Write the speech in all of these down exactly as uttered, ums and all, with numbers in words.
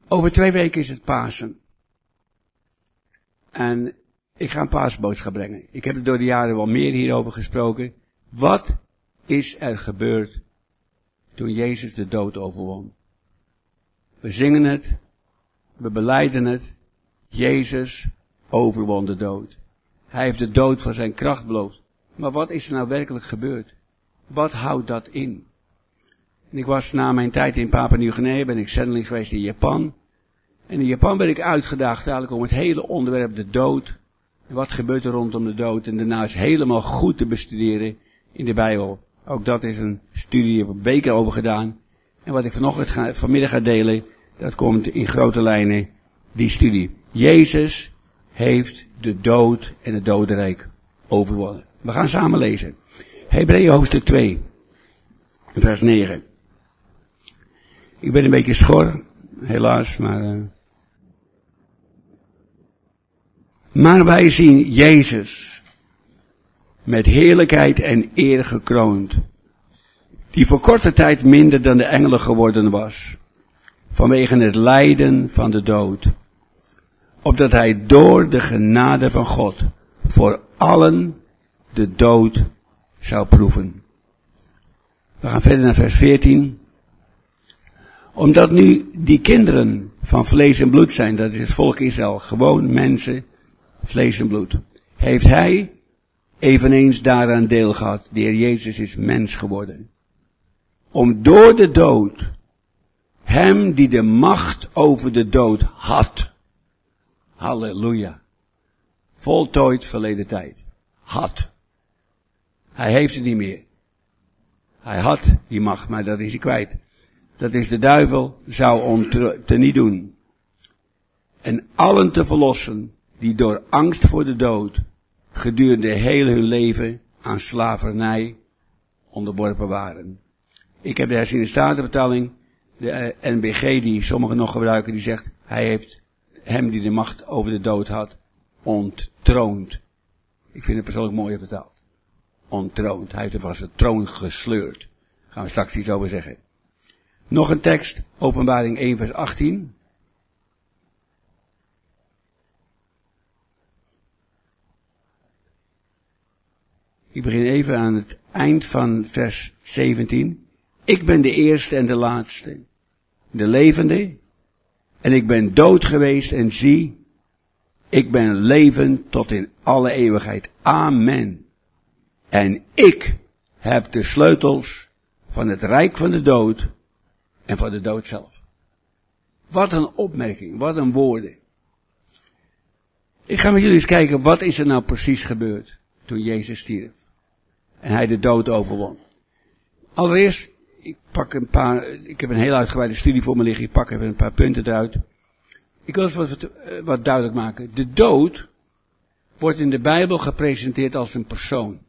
Over twee weken is het Pasen. En ik ga een paasboodschap brengen. Ik heb er door de jaren wel meer hierover gesproken. Wat is er gebeurd toen Jezus de dood overwon? We zingen het. We belijden het. Jezus overwon de dood. Hij heeft de dood van zijn kracht beloofd. Maar wat is er nou werkelijk gebeurd? Wat houdt dat in? En ik was na mijn tijd in Papua Nieuw-Guinea, ben ik zendeling geweest in Japan. En in Japan ben ik uitgedaagd eigenlijk om het hele onderwerp de dood. En wat gebeurt er rondom de dood. En daarnaast helemaal goed te bestuderen in de Bijbel. Ook dat is een studie, ik heb weken over gedaan. En wat ik vanochtend ga, vanmiddag ga delen, dat komt in grote lijnen, die studie. Jezus heeft de dood en het dodenrijk overwonnen. We gaan samen lezen. Hebreeën hoofdstuk twee, vers negen. Ik ben een beetje schor, helaas, maar... Uh... Maar wij zien Jezus met heerlijkheid en eer gekroond, die voor korte tijd minder dan de engelen geworden was, vanwege het lijden van de dood, opdat hij door de genade van God voor allen de dood zou proeven. We gaan verder naar vers veertien. Omdat nu die kinderen van vlees en bloed zijn, dat is het volk Israël, gewoon mensen, vlees en bloed, heeft hij eveneens daaraan deel gehad. De Heer Jezus is mens geworden. Om door de dood, hem die de macht over de dood had. Halleluja. Voltooid verleden tijd. Had. Hij heeft het niet meer. Hij had die macht, maar dat is hij kwijt. Dat is de duivel, zou om te, te niet doen. En allen te verlossen die door angst voor de dood gedurende heel hun leven aan slavernij onderworpen waren. Ik heb de herziene statenvertaling, de N B G die sommigen nog gebruiken, die zegt, hij heeft hem die de macht over de dood had, onttroond. Ik vind het persoonlijk mooier vertaald. Onttroond. Hij heeft er van zijn troon gesleurd. Daar gaan we straks iets over zeggen. Nog een tekst, Openbaring één vers achttien. Ik begin even aan het eind van vers zeventien. Ik ben de eerste en de laatste, de levende, en ik ben dood geweest en zie, ik ben levend tot in alle eeuwigheid. Amen. En ik heb de sleutels van het rijk van de dood en van de dood zelf. Wat een opmerking, wat een woorden. Ik ga met jullie eens kijken, wat is er nou precies gebeurd toen Jezus stierf en hij de dood overwon. Allereerst, ik pak een paar, ik heb een heel uitgebreide studie voor me liggen, ik pak even een paar punten eruit. Ik wil eens wat, wat duidelijk maken. De dood wordt in de Bijbel gepresenteerd als een persoon.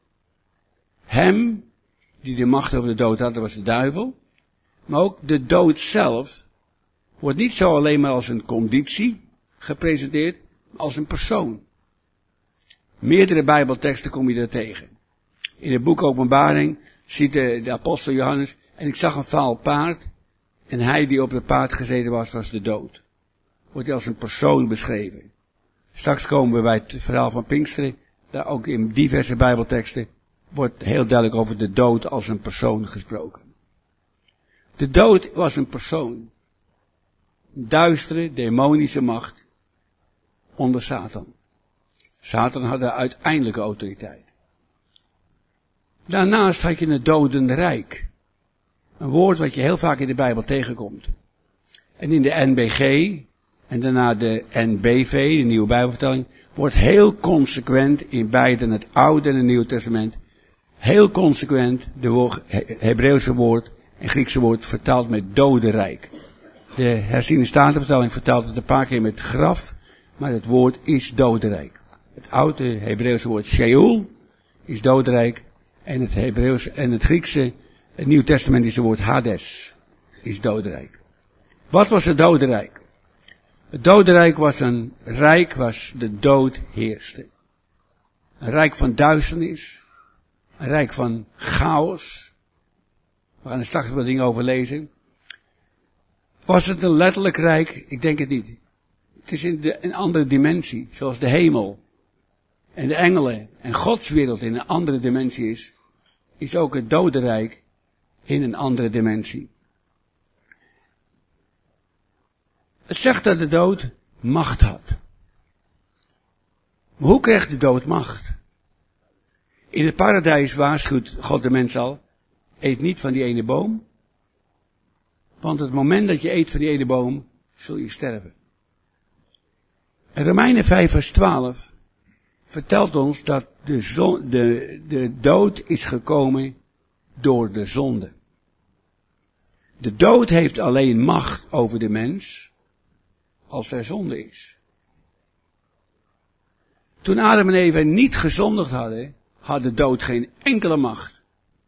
Hem, die de macht over de dood had, dat was de duivel. Maar ook de dood zelf wordt niet zo alleen maar als een conditie gepresenteerd, maar als een persoon. Meerdere Bijbelteksten kom je er tegen. In het boek Openbaring ziet de, de apostel Johannes, en ik zag een vaal paard, en hij die op het paard gezeten was, was de dood. Wordt hij als een persoon beschreven. Straks komen we bij het verhaal van Pinksteren, daar ook in diverse Bijbelteksten wordt heel duidelijk over de dood als een persoon gesproken. De dood was een persoon. Een duistere, demonische macht onder Satan. Satan had de uiteindelijke autoriteit. Daarnaast had je het dodenrijk. Een woord wat je heel vaak in de Bijbel tegenkomt. En in de N B G en daarna de N B V, de Nieuwe Bijbelvertaling, wordt heel consequent in beide het Oude en het Nieuwe Testament, heel consequent de Hebreeuwse woord en Griekse woord vertaald met dodenrijk. De herziene statenvertaling vertaalt het een paar keer met graf, maar het woord is dodenrijk. Het oude Hebreeuwse woord Sheol is dodenrijk en het Hebreeuwse en het Griekse, het Nieuwtestamentische woord Hades is dodenrijk. Wat was het dodenrijk? Het dodenrijk was een rijk waar de dood heerste. Een rijk van duisternis, een rijk van chaos. We gaan er straks wat dingen over lezen. Was het een letterlijk rijk? Ik denk het niet. Het is in de, een andere dimensie, zoals de hemel en de engelen en Gods wereld in een andere dimensie is, is ook het dodenrijk in een andere dimensie. Het zegt dat de dood macht had. Maar hoe kreeg de dood macht? In het paradijs waarschuwt God de mens al, eet niet van die ene boom, want het moment dat je eet van die ene boom, zul je sterven. En Romeinen vijf vers twaalf vertelt ons dat de, zon, de, de dood is gekomen door de zonde. De dood heeft alleen macht over de mens als er zonde is. Toen Adam en Eva niet gezondigd hadden, had de dood geen enkele macht.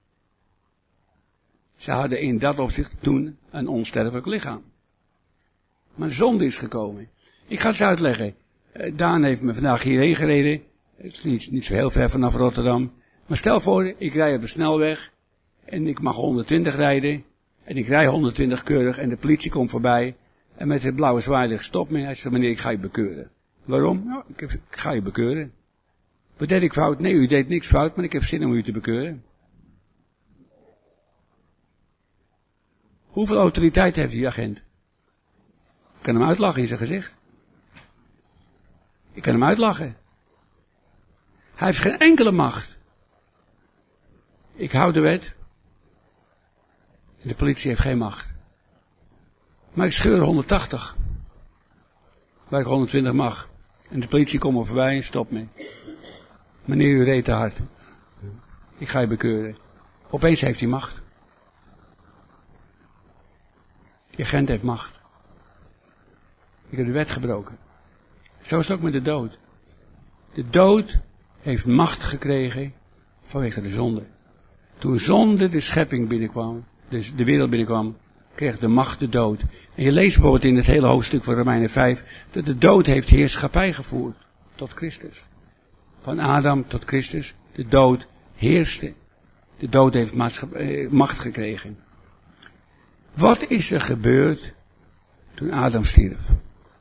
Ze hadden in dat opzicht toen een onsterfelijk lichaam. Maar zonde is gekomen. Ik ga het eens uitleggen. Daan heeft me vandaag hierheen gereden. Het is niet, niet zo heel ver vanaf Rotterdam. Maar stel voor, ik rij op de snelweg. En ik mag honderdtwintig rijden. En ik rij honderdtwintig keurig. En de politie komt voorbij. En met het blauwe zwaard stopt me. Hij zegt, meneer, ik ga je bekeuren. Waarom? Nou, ik, heb, ik ga je bekeuren. Wat deed ik fout? Nee, u deed niks fout, maar ik heb zin om u te bekeuren. Hoeveel autoriteit heeft die agent? Ik kan hem uitlachen in zijn gezicht. Ik kan hem uitlachen. Hij heeft geen enkele macht. Ik hou de wet. De politie heeft geen macht. Maar ik scheur honderdtachtig. Waar ik honderdtwintig mag. En de politie komt er voorbij en stopt me. Meneer, u reed te hard. Ik ga je bekeuren. Opeens heeft hij macht. Die agent heeft macht. Ik heb de wet gebroken. Zo is het ook met de dood. De dood heeft macht gekregen vanwege de zonde. Toen zonde de schepping binnenkwam, dus de wereld binnenkwam, kreeg de macht de dood. En je leest bijvoorbeeld in het hele hoofdstuk van Romeinen vijf, dat de dood heeft heerschappij gevoerd tot Christus. Van Adam tot Christus, de dood heerste. De dood heeft macht gekregen. Wat is er gebeurd toen Adam stierf?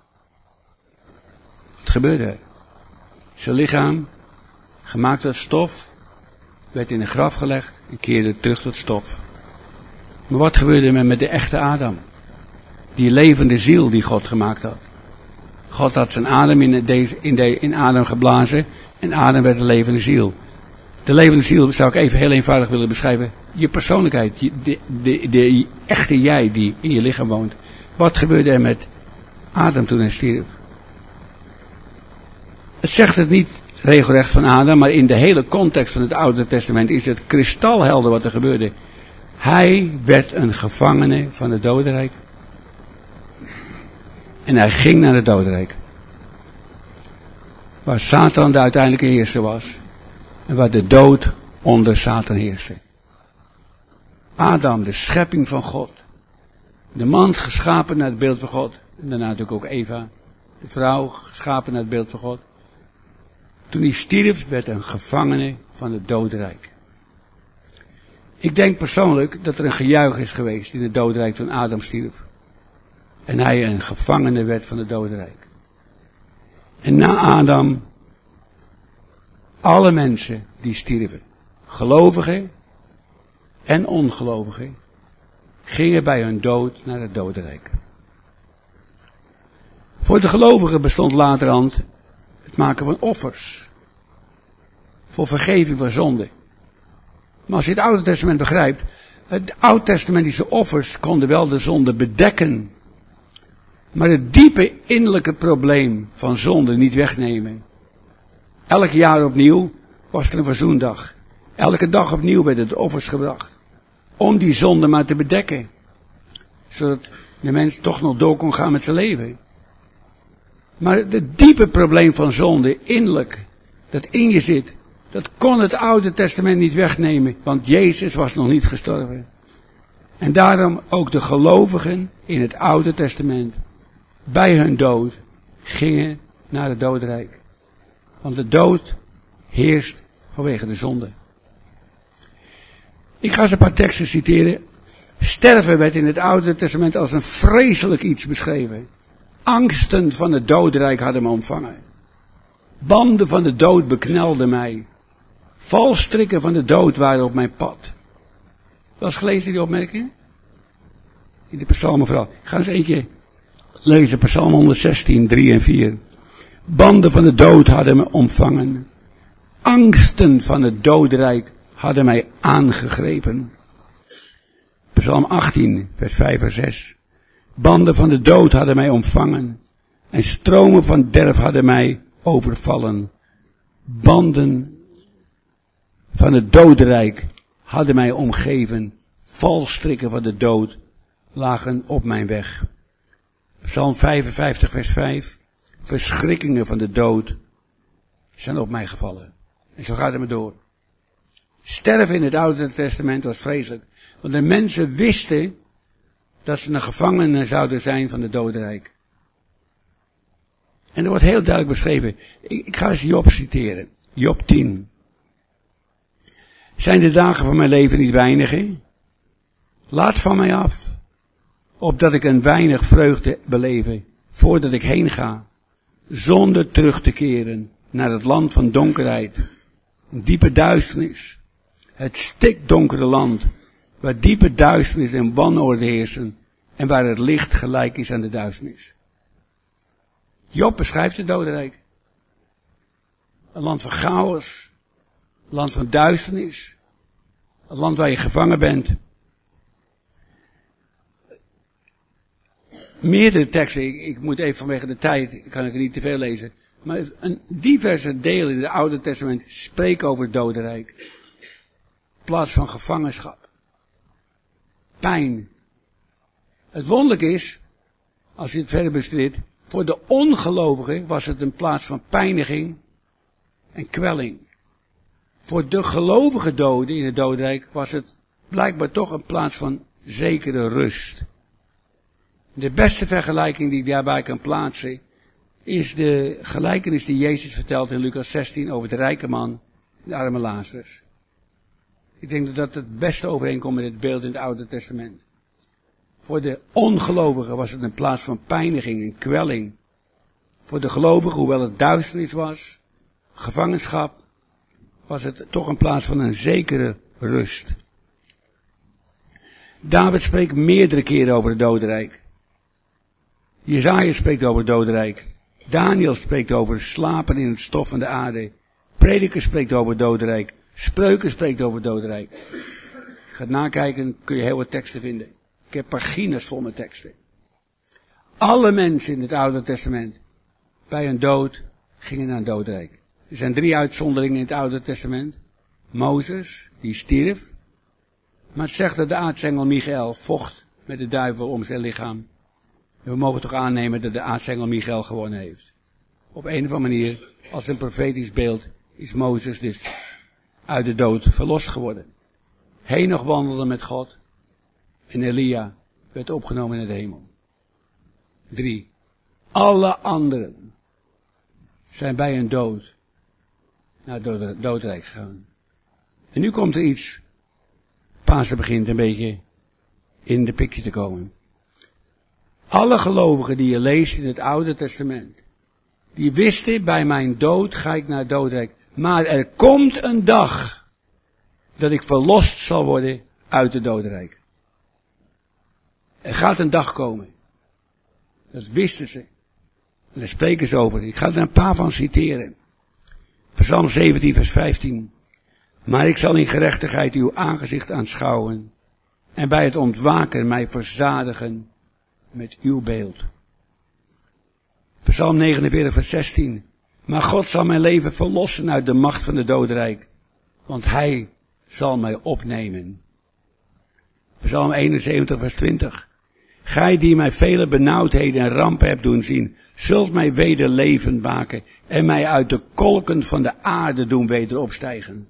Wat gebeurde er? Zijn lichaam, gemaakt uit stof, werd in een graf gelegd en keerde terug tot stof. Maar wat gebeurde er met de echte Adam? Die levende ziel die God gemaakt had. God had zijn adem in, deze, in, de, in Adam geblazen en Adam werd een levende ziel. De levende ziel zou ik even heel eenvoudig willen beschrijven. Je persoonlijkheid, je, de, de, de echte jij die in je lichaam woont. Wat gebeurde er met Adam toen hij stierf? Het zegt het niet regelrecht van Adam, maar in de hele context van het Oude Testament is het kristalhelder wat er gebeurde. Hij werd een gevangene van het dodenrijk. En hij ging naar het dodenrijk. Waar Satan de uiteindelijke heerser was. En waar de dood onder Satan heerste. Adam, de schepping van God. De man geschapen naar het beeld van God. En daarna natuurlijk ook Eva. De vrouw geschapen naar het beeld van God. Toen hij stierf werd een gevangene van het dodenrijk. Ik denk persoonlijk dat er een gejuich is geweest in het dodenrijk toen Adam stierf. En hij een gevangene werd van het dodenrijk. En na Adam, alle mensen die stierven, gelovigen en ongelovigen, gingen bij hun dood naar het dodenrijk. Voor de gelovigen bestond laterhand het maken van offers. Voor vergeving van zonde. Maar als je het Oude Testament begrijpt, het Oud-testamentische offers konden wel de zonde bedekken. Maar het diepe innerlijke probleem van zonde niet wegnemen. Elk jaar opnieuw was er een verzoendag. Elke dag opnieuw werden de offers gebracht. Om die zonde maar te bedekken. Zodat de mens toch nog door kon gaan met zijn leven. Maar het diepe probleem van zonde, innerlijk, dat in je zit, dat kon het Oude Testament niet wegnemen, want Jezus was nog niet gestorven. En daarom ook de gelovigen in het Oude Testament, bij hun dood, gingen naar het dodenrijk. Want de dood heerst vanwege de zonde. Ik ga eens een paar teksten citeren Sterven werd in het Oude Testament als een vreselijk iets beschreven. Angsten van het dodenrijk hadden me ontvangen. Banden van de dood beknelden mij. Valstrikken van de dood waren op mijn pad. Was gelezen die opmerking? In de psalmen vooral. Ik ga eens eentje lezen. Psalm honderdzestien, drie en vier. Banden van de dood hadden me ontvangen. Angsten van het dodenrijk hadden mij aangegrepen. Psalm achttien, vers vijf en zes. Banden van de dood hadden mij ontvangen. En stromen van derf hadden mij overvallen. Banden van het dodenrijk hadden mij omgeven. Valstrikken van de dood lagen op mijn weg. Psalm vijfenvijftig, vers vijf. Verschrikkingen van de dood zijn op mij gevallen. En zo gaat het maar door. Sterven in het Oude Testament was vreselijk. Want de mensen wisten dat ze een gevangene zouden zijn van het dodenrijk. En er wordt heel duidelijk beschreven. Ik, ik ga eens Job citeren. Job tien. Zijn de dagen van mijn leven niet weinige? Laat van mij af, opdat ik een weinig vreugde beleven, voordat ik heen ga, zonder terug te keren naar het land van donkerheid, een diepe duisternis, het stikdonkere land, waar diepe duisternis en wanorde heersen, en waar het licht gelijk is aan de duisternis. Job beschrijft het dodenrijk. Een land van chaos, een land van duisternis, een land waar je gevangen bent. Meerdere teksten, ik, ik moet even vanwege de tijd, kan ik er niet te veel lezen, maar een diverse delen in het Oude Testament spreken over het dodenrijk. In plaats van gevangenschap. Pijn. Het wonderlijke is, als je het verder bestudeert, voor de ongelovigen was het een plaats van pijniging en kwelling. Voor de gelovige doden in het dodenrijk was het blijkbaar toch een plaats van zekere rust. De beste vergelijking die ik daarbij kan plaatsen is de gelijkenis die Jezus vertelt in Lucas zestien over de rijke man en de arme Lazarus. Ik denk dat dat het beste overeenkomt met het beeld in het Oude Testament. Voor de ongelovigen was het een plaats van pijniging en kwelling. Voor de gelovigen, hoewel het duisternis was, gevangenschap, was het toch een plaats van een zekere rust. David spreekt meerdere keren over het dodenrijk. Jesaja spreekt over het dodenrijk. Daniel spreekt over slapen in het stof van de aarde. Prediker spreekt over het dodenrijk. Spreuken spreekt over het dodenrijk. Je gaat nakijken, kun je heel wat teksten vinden. Ik heb pagina's vol met teksten. Alle mensen in het Oude Testament, bij een dood, gingen naar het dodenrijk. Er zijn drie uitzonderingen in het Oude Testament. Mozes, die stierf. Maar het zegt dat de aartsengel Michael vocht met de duivel om zijn lichaam. En we mogen toch aannemen dat de aartsengel Michael gewonnen heeft. Op een of andere manier, als een profetisch beeld, is Mozes dus uit de dood verlost geworden. Henoch wandelde met God. En Elia werd opgenomen in de hemel. Drie. Alle anderen zijn bij hun dood naar het doodrijk gegaan. En nu komt er iets. Pasen begint een beetje in de pikje te komen. Alle gelovigen die je leest in het Oude Testament, die wisten, bij mijn dood ga ik naar het doodrijk. Maar er komt een dag dat ik verlost zal worden uit het doodrijk. Er gaat een dag komen. Dat wisten ze. En daar spreken ze over. Ik ga er een paar van citeren. Psalm zeventien, vers vijftien. Maar ik zal in gerechtigheid uw aangezicht aanschouwen. En bij het ontwaken mij verzadigen met uw beeld. Psalm negenenveertig, vers zestien. Maar God zal mijn leven verlossen uit de macht van het dodenrijk. Want hij zal mij opnemen. Psalm eenenzeventig, vers twintig. Gij die mij vele benauwdheden en rampen hebt doen zien, zult mij weder levend maken en mij uit de kolken van de aarde doen weder opstijgen.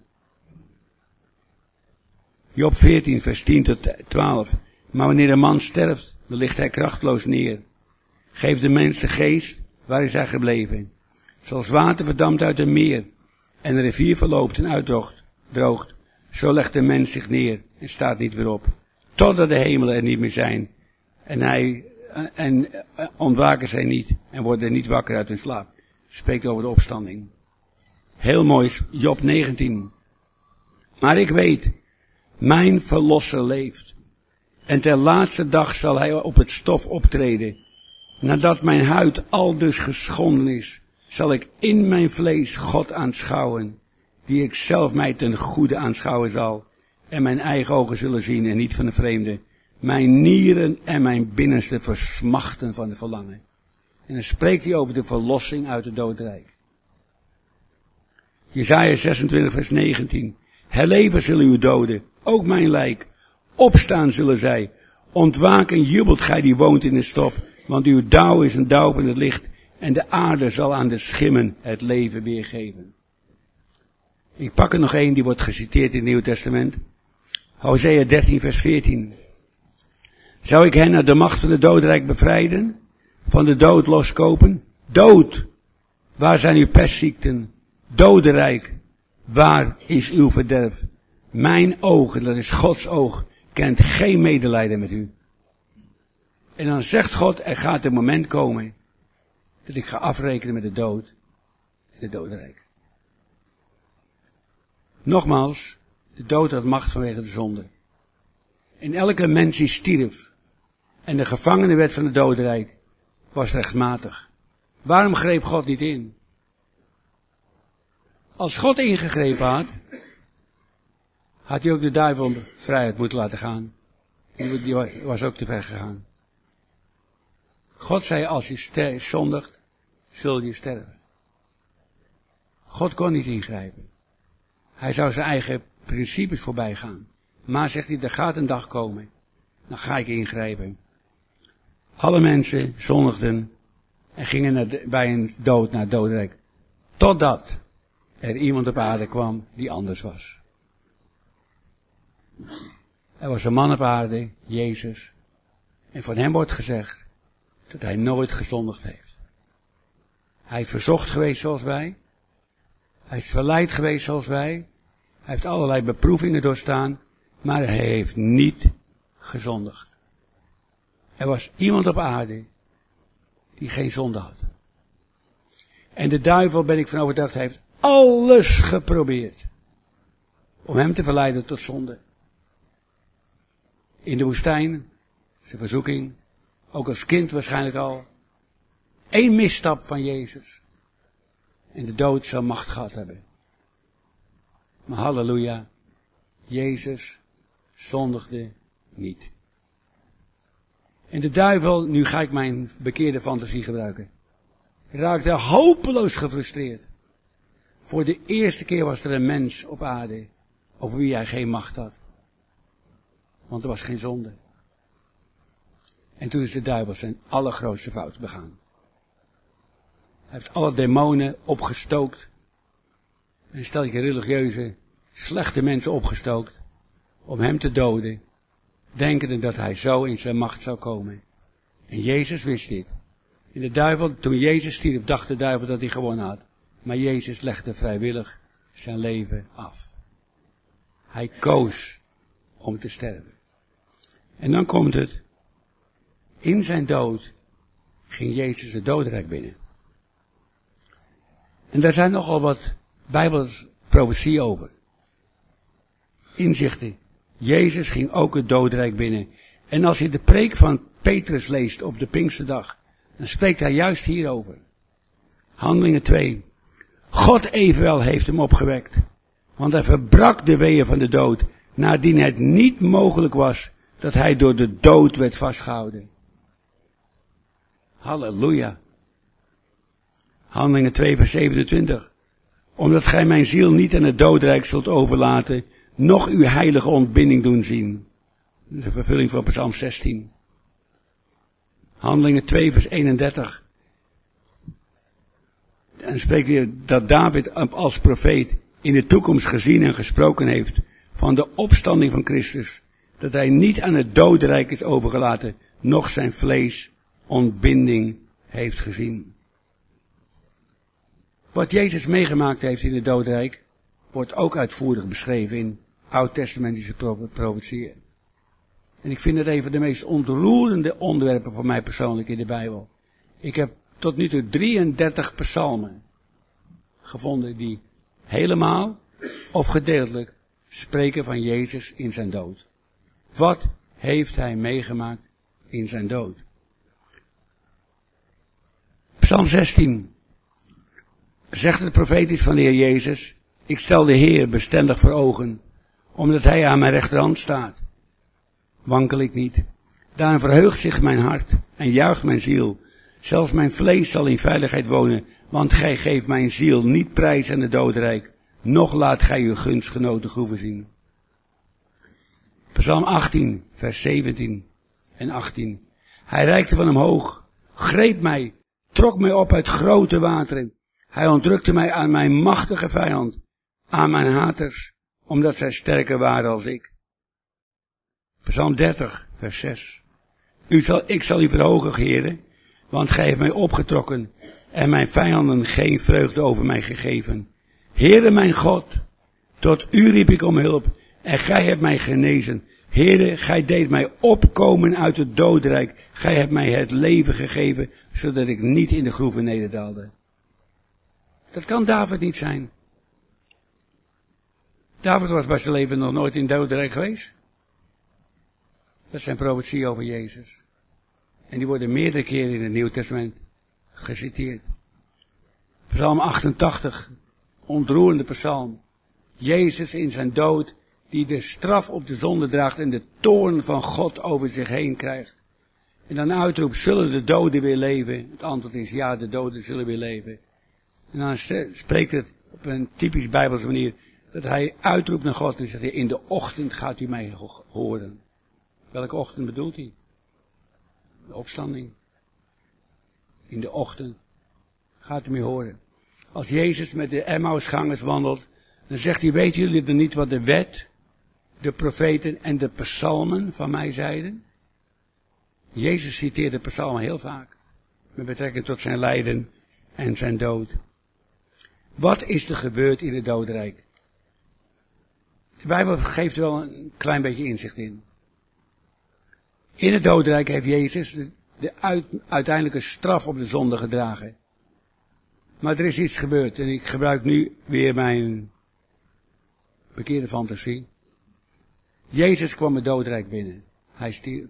Job veertien, vers tien tot twaalf. Maar wanneer een man sterft, dan ligt hij krachtloos neer. Geef de mens de geest, waar is hij gebleven? Zoals water verdampt uit een meer en een rivier verloopt en uitdroogt, droogt, zo legt de mens zich neer en staat niet weer op. totdat de hemelen er niet meer zijn. En hij, en ontwaken zij niet en worden niet wakker uit hun slaap. Spreekt over de opstanding. Heel mooi, Job negentien. Maar ik weet, mijn verlosser leeft. En ter laatste dag zal hij op het stof optreden. Nadat mijn huid aldus geschonden is, zal ik in mijn vlees God aanschouwen, die ik zelf mij ten goede aanschouwen zal, en mijn eigen ogen zullen zien en niet van de vreemde. Mijn nieren en mijn binnenste versmachten van de verlangen. En dan spreekt hij over de verlossing uit het doodrijk. Jesaja zesentwintig vers negentien. Herleven zullen uw doden, ook mijn lijk. Opstaan zullen zij. Ontwaken jubelt gij die woont in de stof, want uw dauw is een dauw van het licht, en de aarde zal aan de schimmen het leven weergeven. Ik pak er nog één, die wordt geciteerd in het Nieuwe Testament. Hosea dertien vers veertien. Zou ik hen uit de macht van de doodrijk bevrijden? Van de dood loskopen? Dood! Waar zijn uw pestziekten? Dodenrijk! Waar is uw verderf? Mijn ogen, dat is Gods oog, kent geen medelijden met u. En dan zegt God, er gaat een moment komen dat ik ga afrekenen met de dood en de dodenrijk. Nogmaals, de dood had macht vanwege de zonde. En elke mens die stierf en de gevangene werd van de dodenrijk, was rechtmatig. Waarom greep God niet in? Als God ingegrepen had, had hij ook de duivel vrijheid moeten laten gaan. Die was ook te ver gegaan. God zei, als je zondigt, zul je sterven. God kon niet ingrijpen. Hij zou zijn eigen principes voorbij gaan. Maar zegt hij, er gaat een dag komen. Dan ga ik ingrijpen. Alle mensen zondigden en gingen naar de, bij een dood naar het dodenrijk. Totdat er iemand op aarde kwam die anders was. Er was een man op aarde, Jezus. En van hem wordt gezegd dat hij nooit gezondigd heeft. Hij is verzocht geweest zoals wij. Hij is verleid geweest zoals wij. Hij heeft allerlei beproevingen doorstaan. Maar hij heeft niet gezondigd. Er was iemand op aarde die geen zonde had. En de duivel, ben ik van overtuigd, heeft alles geprobeerd om hem te verleiden tot zonde. In de woestijn, zijn verzoeking, ook als kind waarschijnlijk al. Eén misstap van Jezus. En de dood zou macht gehad hebben. Maar halleluja, Jezus zondigde niet. En de duivel, nu ga ik mijn bekeerde fantasie gebruiken, raakte hopeloos gefrustreerd. Voor de eerste keer was er een mens op aarde over wie hij geen macht had. Want er was geen zonde. En toen is de duivel zijn allergrootste fout begaan. Hij heeft alle demonen opgestookt. En stel je religieuze, slechte mensen opgestookt. Om hem te doden. Denkende dat hij zo in zijn macht zou komen. En Jezus wist dit. En de duivel, toen Jezus stierf, dacht de duivel dat hij gewonnen had. Maar Jezus legde vrijwillig zijn leven af. Hij koos om te sterven. En dan komt het. In zijn dood ging Jezus het dodenrijk binnen. En daar zijn nogal wat Bijbelse profetieën over. Inzichten. Jezus ging ook het dodenrijk binnen. En als je de preek van Petrus leest op de Pinksterdag, dan spreekt hij juist hierover. Handelingen twee. God evenwel heeft hem opgewekt. Want hij verbrak de weeën van de dood, nadien het niet mogelijk was dat hij door de dood werd vastgehouden. Halleluja. Handelingen twee vers zevenentwintig. Omdat gij mijn ziel niet aan het doodrijk zult overlaten, noch uw heilige ontbinding doen zien. Dat is een vervulling van Psalm zestien. Handelingen twee vers eenendertig. En spreekt hier dat David als profeet in de toekomst gezien en gesproken heeft van de opstanding van Christus. Dat hij niet aan het dodenrijk is overgelaten, noch zijn vlees ontbinding heeft gezien. Wat Jezus meegemaakt heeft in het dodenrijk, wordt ook uitvoerig beschreven in oud-testamentische profetieën. En ik vind het een van de meest ontroerende onderwerpen voor mij persoonlijk in de Bijbel. Ik heb tot nu toe drieëndertig psalmen gevonden die helemaal of gedeeltelijk spreken van Jezus in zijn dood. Wat heeft hij meegemaakt in zijn dood? Psalm zestien. Zegt het profetisch van de Heer Jezus: ik stel de Heer bestendig voor ogen, omdat hij aan mijn rechterhand staat. Wankel ik niet. Daarom verheugt zich mijn hart en juicht mijn ziel. Zelfs mijn vlees zal in veiligheid wonen, want gij geeft mijn ziel niet prijs aan het dodenrijk, noch laat gij uw gunstgenoten groeven zien. Psalm achttien, vers zeventien en achttien. Hij reikte van omhoog, greep mij, trok mij op uit grote wateren. Hij ontrukte mij aan mijn machtige vijand, aan mijn haters, omdat zij sterker waren als ik. Psalm dertig, vers zes. U zal, ik zal u verhogen, Heere, want gij heeft mij opgetrokken en mijn vijanden geen vreugde over mij gegeven. Heere mijn God, tot u riep ik om hulp en gij hebt mij genezen. Heere, gij deed mij opkomen uit het dodenrijk. Gij hebt mij het leven gegeven, zodat ik niet in de groeven nederdaalde. Dat kan David niet zijn. David was bij zijn leven nog nooit in het dodenrijk geweest. Dat zijn profetieën over Jezus. En die worden meerdere keren in het Nieuw Testament geciteerd. Psalm achtentachtig, ontroerende psalm. Jezus in zijn dood, die de straf op de zonde draagt en de toorn van God over zich heen krijgt. En dan uitroept, zullen de doden weer leven? Het antwoord is ja, de doden zullen weer leven. En dan spreekt het op een typisch Bijbelse manier, dat hij uitroept naar God en zegt, in de ochtend gaat u mij horen. Welke ochtend bedoelt hij? De opstanding. In de ochtend gaat u mij horen. Als Jezus met de Emmausgangers wandelt, dan zegt hij, weten jullie er niet wat de wet, de profeten en de psalmen van mij zeiden? Jezus citeert de psalmen heel vaak, met betrekking tot zijn lijden en zijn dood. Wat is er gebeurd in het dodenrijk? De Bijbel geeft er wel een klein beetje inzicht in. In het dodenrijk heeft Jezus de, de uit, uiteindelijke straf op de zonde gedragen. Maar er is iets gebeurd en ik gebruik nu weer mijn bekeerde fantasie. Jezus kwam het dodenrijk binnen. Hij stierf.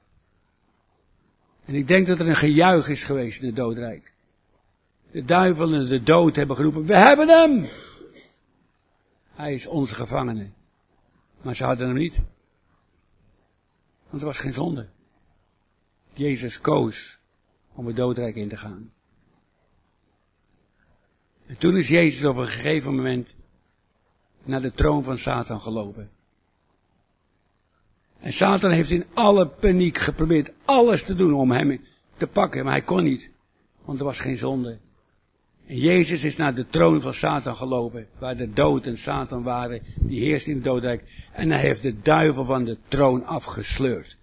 En ik denk dat er een gejuich is geweest in het dodenrijk. De duivel en de dood hebben geroepen, we hebben hem! Hij is onze gevangene. Maar ze hadden hem niet. Want er was geen zonde. Jezus koos om het dodenrijk in te gaan. En toen is Jezus op een gegeven moment naar de troon van Satan gelopen. En Satan heeft in alle paniek geprobeerd alles te doen om hem te pakken, maar hij kon niet. Want er was geen zonde. En Jezus is naar de troon van Satan gelopen, waar de dood en Satan waren, die heerst in het dodenrijk. En hij heeft de duivel van de troon afgesleurd.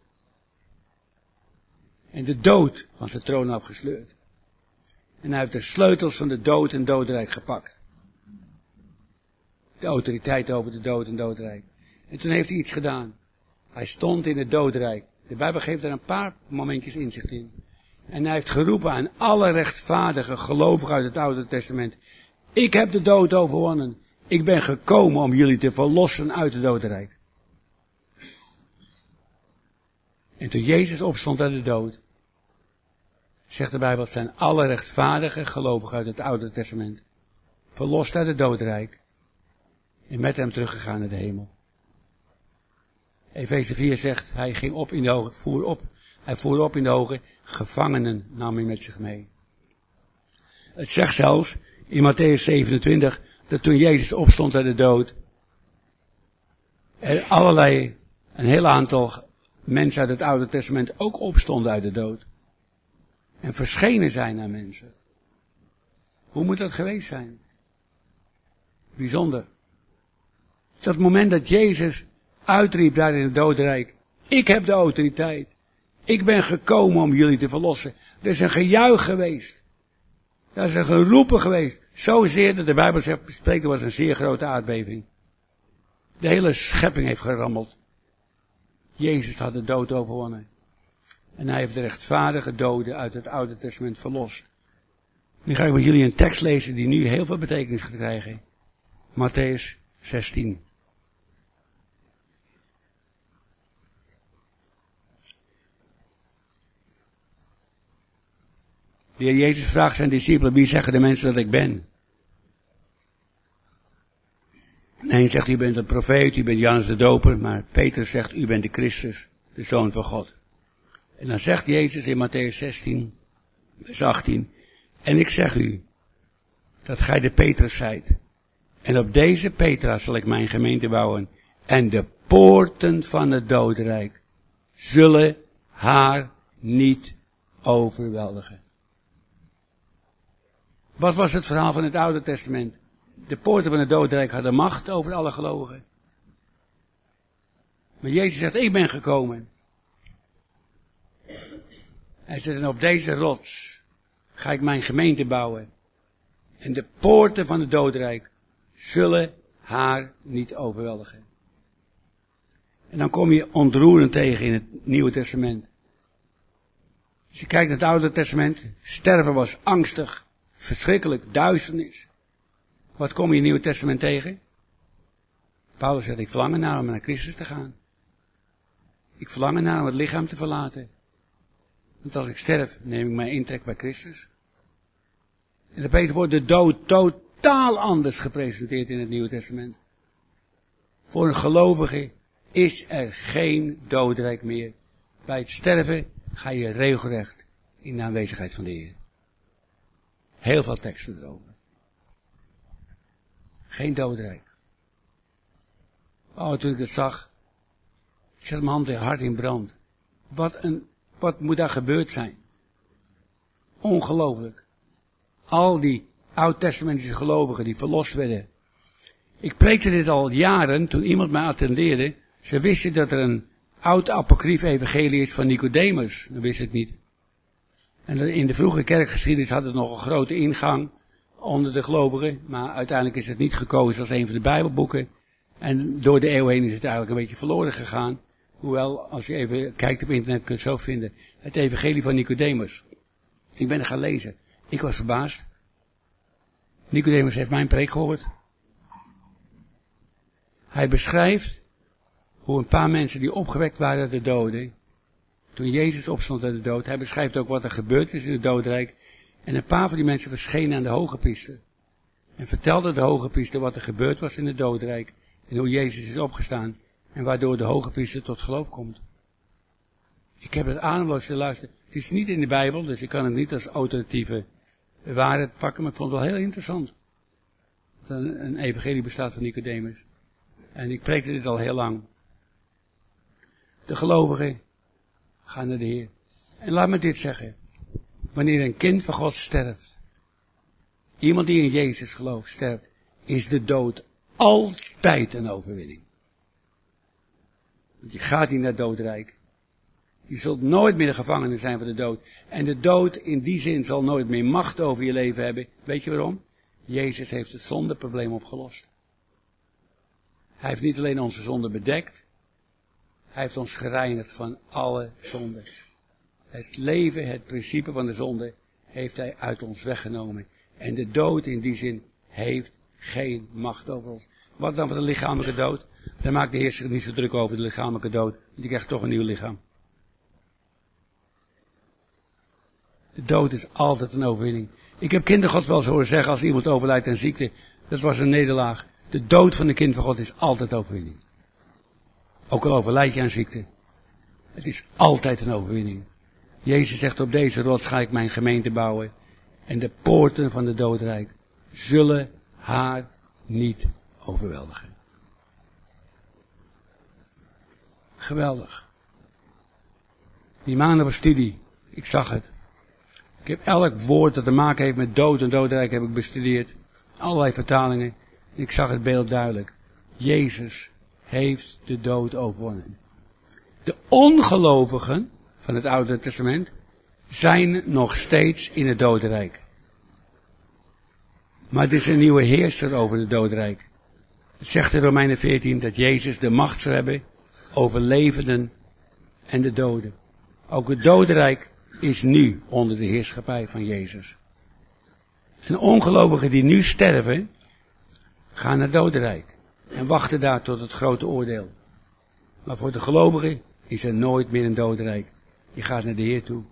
En de dood van zijn troon afgesleurd. En hij heeft de sleutels van de dood en dodenrijk gepakt. De autoriteit over de dood en dodenrijk. En toen heeft hij iets gedaan. Hij stond in het dodenrijk. De Bijbel geeft er een paar momentjes inzicht in. En hij heeft geroepen aan alle rechtvaardige gelovigen uit het Oude Testament. Ik heb de dood overwonnen. Ik ben gekomen om jullie te verlossen uit het dodenrijk. En toen Jezus opstond uit de dood, zegt de Bijbel, zijn alle rechtvaardige gelovigen uit het Oude Testament verlost uit het dodenrijk en met hem teruggegaan naar de hemel. Efeze vier zegt, hij ging op in de hoge, voer op, hij voer op in de hoge, gevangenen nam hij met zich mee. Het zegt zelfs in Matthäus zevenentwintig, dat toen Jezus opstond uit de dood, er allerlei, een heel aantal mensen uit het Oude Testament ook opstonden uit de dood. En verschenen zijn aan mensen. Hoe moet dat geweest zijn? Bijzonder. Dat moment dat Jezus uitriep daar in het dodenrijk. Ik heb de autoriteit. Ik ben gekomen om jullie te verlossen. Er is een gejuich geweest. Er is een geroepen geweest. Zozeer dat de Bijbel spreekt, er was een zeer grote aardbeving. De hele schepping heeft gerammeld. Jezus had de dood overwonnen. En hij heeft de rechtvaardige doden uit het Oude Testament verlost. Nu ga ik met jullie een tekst lezen die nu heel veel betekenis gaat krijgen. Mattheüs zestien. De Heer Jezus vraagt zijn discipelen, wie zeggen de mensen dat ik ben? En een zegt, u bent een profeet, u bent Johannes de Doper, maar Petrus zegt, u bent de Christus, de Zoon van God. En dan zegt Jezus in Mattheüs zestien, vers achttien, en ik zeg u, dat gij de Petrus zijt. En op deze Petra zal ik mijn gemeente bouwen, en de poorten van het dodenrijk zullen haar niet overweldigen. Wat was het verhaal van het Oude Testament? De poorten van het dodenrijk hadden macht over alle gelovigen. Maar Jezus zegt, ik ben gekomen. Hij zegt, en op deze rots ga ik mijn gemeente bouwen. En de poorten van het dodenrijk zullen haar niet overweldigen. En dan kom je ontroerend tegen in het Nieuwe Testament. Als je kijkt naar het Oude Testament, sterven was angstig, verschrikkelijk, duisternis. Wat kom je in het Nieuwe Testament tegen? Paulus zegt, ik verlang ernaar om naar Christus te gaan. Ik verlang ernaar om het lichaam te verlaten. Want als ik sterf, neem ik mijn intrek bij Christus. En opeens wordt de dood totaal anders gepresenteerd in het Nieuwe Testament. Voor een gelovige is er geen doodrijk meer. Bij het sterven ga je regelrecht in de aanwezigheid van de Heer. Heel veel teksten erover. Geen doodrijk. Oh, toen ik het zag, ik zet mijn hand en hart in brand. Wat een, wat moet daar gebeurd zijn? Ongelooflijk. Al die oud-testamentische gelovigen die verlost werden. Ik preekte dit al jaren, toen iemand mij attendeerde. Ze wisten dat er een oud apocryf evangelie is van Nicodemus. Dat wist ik niet. En in de vroege kerkgeschiedenis had het nog een grote ingang onder de gelovigen. Maar uiteindelijk is het niet gekozen als een van de Bijbelboeken. En door de eeuwen heen is het eigenlijk een beetje verloren gegaan. Hoewel, als je even kijkt op internet, kun je het zo vinden. Het evangelie van Nicodemus. Ik ben er gaan lezen. Ik was verbaasd. Nicodemus heeft mijn preek gehoord. Hij beschrijft hoe een paar mensen die opgewekt waren uit de doden, toen Jezus opstond uit de dood, hij beschrijft ook wat er gebeurd is in het dodenrijk. En een paar van die mensen verschenen aan de hoge priester. En vertelden de hoge priester wat er gebeurd was in het dodenrijk. En hoe Jezus is opgestaan. En waardoor de hoge priester tot geloof komt. Ik heb het ademloos te luisteren. Het is niet in de Bijbel, dus ik kan het niet als alternatieve waarheid pakken. Maar ik vond het wel heel interessant. Dat een, een evangelie bestaat van Nicodemus. En ik preekte dit al heel lang. De gelovigen gaan naar de Heer. En laat me dit zeggen. Wanneer een kind van God sterft, iemand die in Jezus gelooft sterft, is de dood altijd een overwinning. Want je gaat niet naar het doodrijk. Je zult nooit meer de gevangene zijn van de dood. En de dood in die zin zal nooit meer macht over je leven hebben. Weet je waarom? Jezus heeft het zondeprobleem opgelost. Hij heeft niet alleen onze zonde bedekt. Hij heeft ons gereinigd van alle zonden. Het leven, het principe van de zonde, heeft hij uit ons weggenomen. En de dood in die zin heeft geen macht over ons. Wat dan van de lichamelijke dood? Daar maakt de Heer zich niet zo druk over, de lichamelijke dood. Die krijgt toch een nieuw lichaam. De dood is altijd een overwinning. Ik heb kindergod wel eens horen zeggen, als iemand overlijdt aan ziekte, dat was een nederlaag. De dood van de kind van God is altijd overwinning. Ook al overlijd je aan ziekte. Het is altijd een overwinning. Jezus zegt, op deze rots ga ik mijn gemeente bouwen. En de poorten van de doodrijk zullen haar niet overweldigen. Geweldig. Die maanden van studie, ik zag het. Ik heb elk woord dat te maken heeft met dood en doodrijk heb ik bestudeerd. Allerlei vertalingen. En ik zag het beeld duidelijk. Jezus heeft de dood overwonnen. De ongelovigen van het Oude Testament zijn nog steeds in het dodenrijk. Maar er is een nieuwe heerser over het dodenrijk. Het zegt in Romeinen veertien dat Jezus de macht zou hebben over levenden en de doden. Ook het dodenrijk is nu onder de heerschappij van Jezus. En ongelovigen die nu sterven, gaan naar het dodenrijk. En wachten daar tot het grote oordeel. Maar voor de gelovigen is er nooit meer een dodenrijk. Je gaat naar de Heer toe.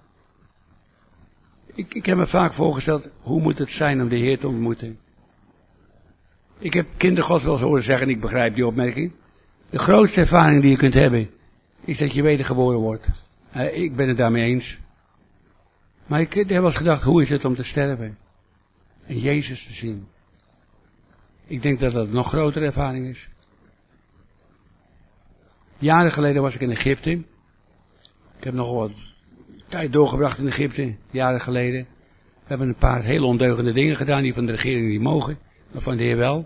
Ik, ik heb me vaak voorgesteld, hoe moet het zijn om de Heer te ontmoeten? Ik heb kindergods wel eens horen zeggen, en ik begrijp die opmerking. De grootste ervaring die je kunt hebben, is dat je wedergeboren wordt. Uh, ik ben het daarmee eens. Maar ik heb wel eens gedacht, hoe is het om te sterven? En Jezus te zien. Ik denk dat dat een nog grotere ervaring is. Jaren geleden was ik in Egypte. Ik heb nog wat tijd doorgebracht in Egypte, jaren geleden. We hebben een paar hele ondeugende dingen gedaan, die van de regering niet mogen, maar van de Heer wel.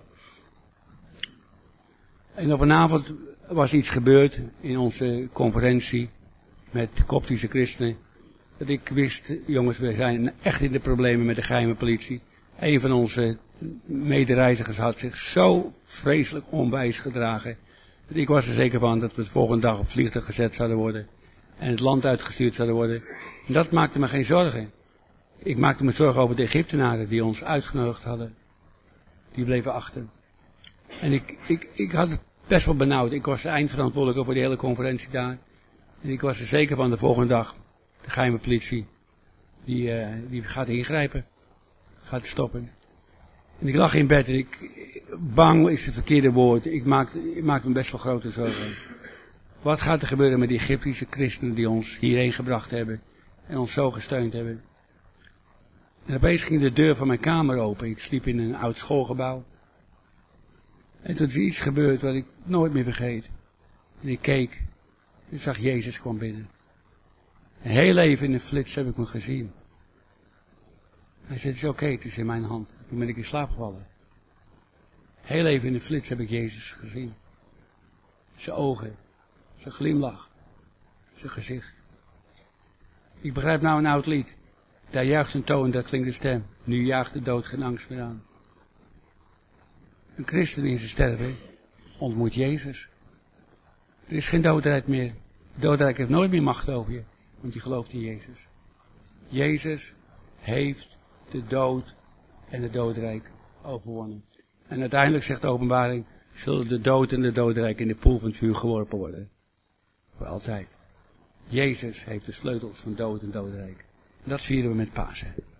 En op een avond was iets gebeurd in onze conferentie met Koptische christenen. Dat ik wist, jongens, we zijn echt in de problemen met de geheime politie. Een van onze medereizigers had zich zo vreselijk onwijs gedragen. Dat ik was er zeker van dat we de volgende dag op vliegtuig gezet zouden worden. En het land uitgestuurd zouden worden. En dat maakte me geen zorgen. Ik maakte me zorgen over de Egyptenaren die ons uitgenodigd hadden. Die bleven achter. En ik, ik, ik had het best wel benauwd. Ik was de eindverantwoordelijke voor de hele conferentie daar. En ik was er zeker van de volgende dag. De geheime politie. Die, uh, die gaat ingrijpen. Gaat stoppen. En ik lag in bed en ik, bang is het verkeerde woord. Ik maakte, ik maakte me best wel grote zorgen. Wat gaat er gebeuren met die Egyptische christenen die ons hierheen gebracht hebben. En ons zo gesteund hebben. En opeens ging de deur van mijn kamer open. Ik sliep in een oud schoolgebouw. En toen is iets gebeurd wat ik nooit meer vergeet. En ik keek. En zag Jezus kwam binnen. En heel even in een flits heb ik hem gezien. Hij zei, het is oké, okay, het is in mijn hand. Toen ben ik in slaap gevallen. Heel even in een flits heb ik Jezus gezien. Zijn ogen. Zijn glimlach. Zijn gezicht. Ik begrijp nou een oud lied. Daar juicht een toon, daar klinkt de stem. Nu jaagt de dood geen angst meer aan. Een christen in zijn sterven ontmoet Jezus. Er is geen doodrijk meer. De doodrijk heeft nooit meer macht over je. Want die gelooft in Jezus. Jezus heeft de dood en de doodrijk overwonnen. En uiteindelijk zegt de openbaring, zullen de dood en de doodrijk in de poel van het vuur geworpen worden. Voor altijd. Jezus heeft de sleutels van dood en doodrijk. En dat vieren we met Pasen.